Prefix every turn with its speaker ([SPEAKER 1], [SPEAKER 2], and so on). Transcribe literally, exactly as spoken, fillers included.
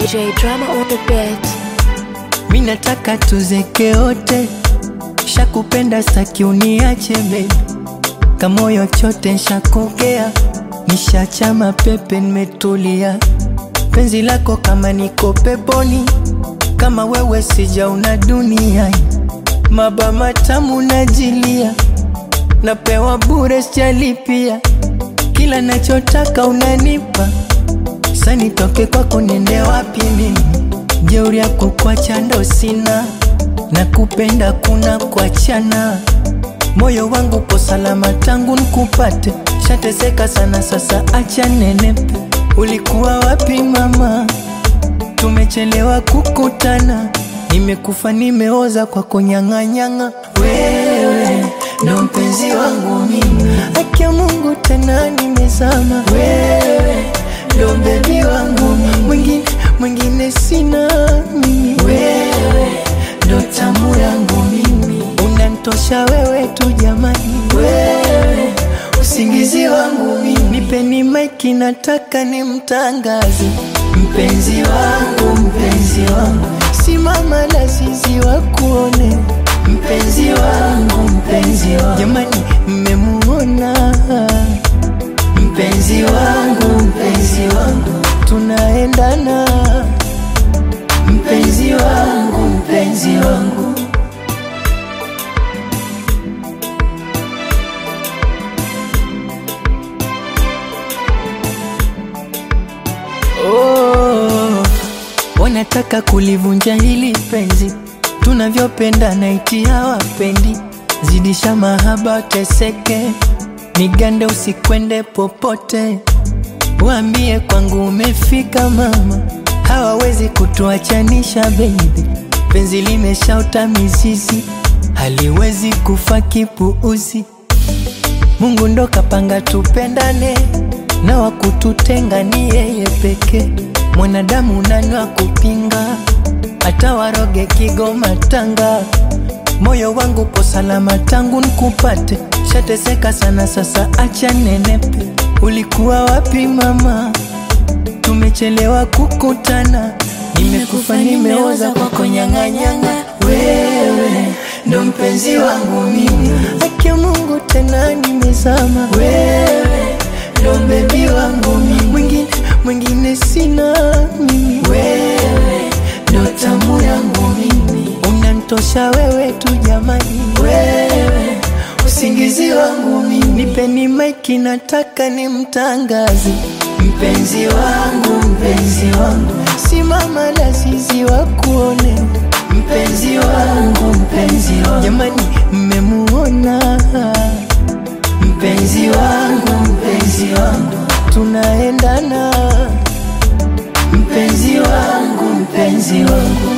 [SPEAKER 1] J Drama on the beat.
[SPEAKER 2] Mimi nataka tuzeke wote, shakupenda staki uniache baby. Kamoyo chote nshakogea, nishacha mapepe nimetulia. Penzi lako kama niko peponi, kama wewe sijaona dunia. Maba matamu najilia, napewa bure sijalipia. Kila nachotaka unanipa, sasa nitoke kwako niende wapi mimi? Jeuri yako kuacha ndo sina, nakupenda kuna kuachana. Moyo wangu po salama tangu nikupate, shateseka sana sasa acha nenepe. Ulikuwa wapi mama? Tumechelewa kukutana, nimekufa nimeoza kwa kunyang'anyanga. Wewe ndo mpenzi wangu mimi, haki ya Mungu tena nimezama. Wewe ndo baby wangu, mwingine mwingine sina mimi. Wewe ndo tamu yangu mimi, unanitosha wewe tu jamani. Wewe usingizi wangu mimi, nipeni maiki nataka nimtangaze. Mpenzi wangu, mpenzi wangu, simama la zizi wakuone. Mpenzi wangu, mpenzi wangu, jamani mmemuona. Mpenzi wangu, mpenzi wangu, tunaendana. Mpenzi wangu, mpenzi wangu. Oh, wanataka kulivunja hili penzi, tunavyopenda na iti hawapendi. Zidisha mahaba teseke, nigande usikwende popote. Waambie kwangu umefika mama, hawawezi kutuachanisha baby. Penzi limeshauta mizizi, haliwezi kufa kipuuzi. Mungu ndo kapanga tupendane, na wakututenga ni yeye peke. Mwanadamu nani wa kupinga, hata waroge Kigoma Tanga. Moyo wangu po salama tangu nikupate, shateseka sana sasa acha nenepe. Ulikuwa wapi mama? Tumechelewa kukutana, nimekufa nimeoza kwa kunyang'anyanga. Wewe ndo mpenzi wangu mimi, haki ya Mungu tena nimezama. Wewe ndo baby wangu mimi, mwingine mwingine sina mimi. Wewe ndo tamu yangu mimi, unanitosha wewe tu jamani. Wewe usingizi wangu mimi, nipeni maiki nataka nimtangaze. Mpenzi wangu, mpenzi wangu, simama la zizi wakuone. Mpenzi wangu, mpenzi wangu, jamani mmemuona. Mpenzi wangu, mpenzi wangu, tunaendana. Mpenzi wangu, mpenzi wangu.